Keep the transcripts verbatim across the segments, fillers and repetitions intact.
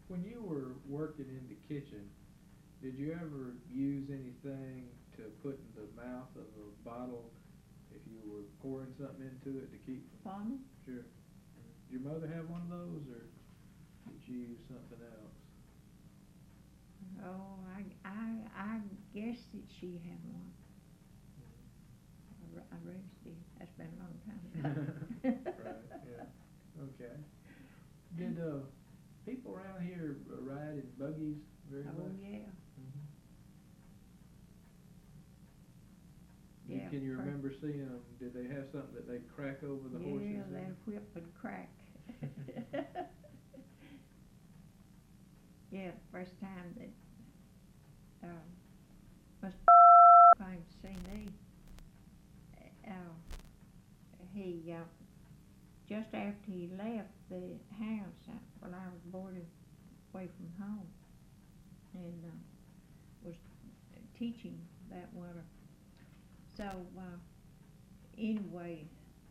When you were working in the kitchen, did you ever use anything to put in the mouth of a bottle if you were pouring something into it to keep from? Funnel? Sure. Did your mother have one of those, or did you use something else? Oh, I, I, I guess that she had one. I, I raised it. That's been a long time ago. Right, yeah, okay. Did, uh, people around here uh, ride in buggies very much? Oh, yeah. Mhm. You- Yeah, Can you cra- remember seeing them, did they have something that they'd crack over the horses? Yeah, in? that whip and crack. Yeah, first time that, um, Mister came to see me, uh, he, uh, just after he left the house, uh, while I was boarding away from home, and, uh, was teaching that winter. So, uh, anyway,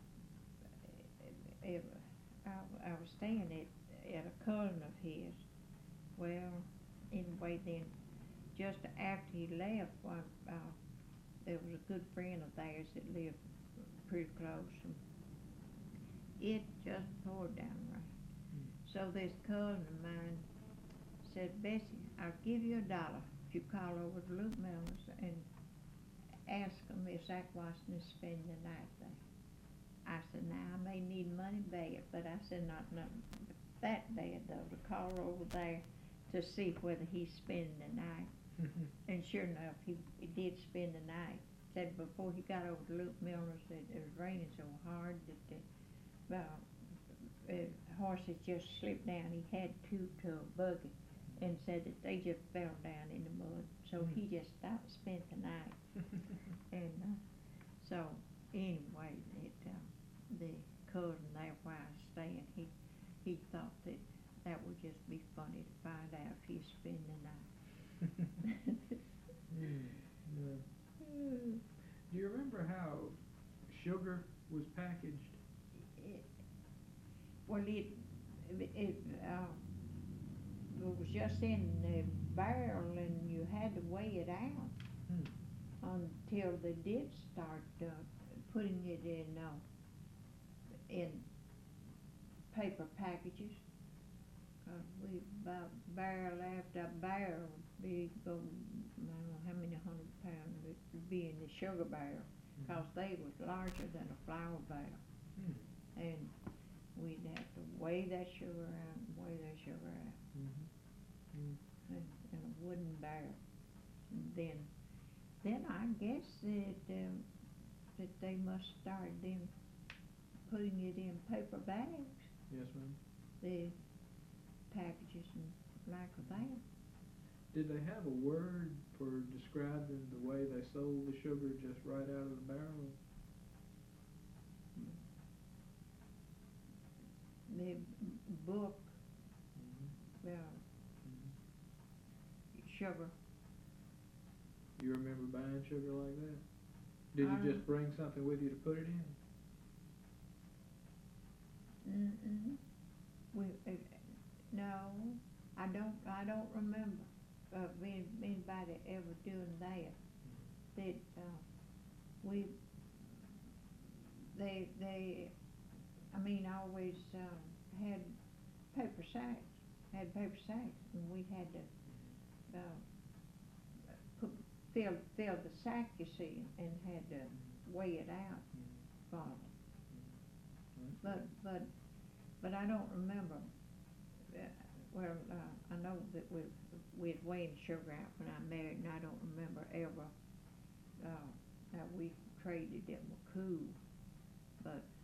it, I, I was staying at, at a cousin of his. Well, anyway, then, just after he left, one, uh, there was a good friend of theirs that lived pretty close, and it just poured down rain. So this cousin of mine said, Bessie, I'll give you a dollar if you call over to Luke Miller's and ask them if Zach Watson is spending the night there. I said, now, I may need money bad, but I said, not nothing that bad, though, to call over there to see whether he's spending the night. And sure enough, he, he did spend the night. Said before he got over to Luke Miller's that it was raining so hard that the uh, uh, horses just slipped down. He had two to a buggy, and said that they just fell down in the mud. So he just stopped, spent the night. And uh, so anyway, it, uh, the cousin there where I was staying, he he thought that that would just be funny to find out if he's spending the night. Mm, yeah. Do you remember how sugar was packaged? It, well, it, it, uh, it was just in the barrel, and you had to weigh it out Hmm. until they did start uh, putting it in uh, in paper packages. Uh, we about barrel after barrel, big, go, I don't know how many hundred pounds of it would be in the sugar barrel, Mhm. cause they was larger than a flour barrel. Hmm. And we'd have to weigh that sugar out and weigh that sugar out Mhm. Mm. in, in a wooden barrel. And then, then I guess that, um, that they must start then putting it in paper bags, Yes, ma'am. the packages and like that. Did they have a word for describing the way they sold the sugar just right out of the barrel? The book, Mhm. uh, Mhm. sugar. You remember buying sugar like that? Did you Um, just bring something with you to put it in? Mm-mm. We, uh, no, I don't, I don't remember, uh, being, anybody ever doing that. That, uh, we, they, they, I mean, always, um, had paper sacks, had paper sacks, and we had to, uh, put, fill, fill the sack, you see, and had to weigh it out for them. But, but, but I don't remember, uh, well, uh, I know that we, we'd weighed sugar out when I married, and I don't remember ever, uh, that we traded them a coup, but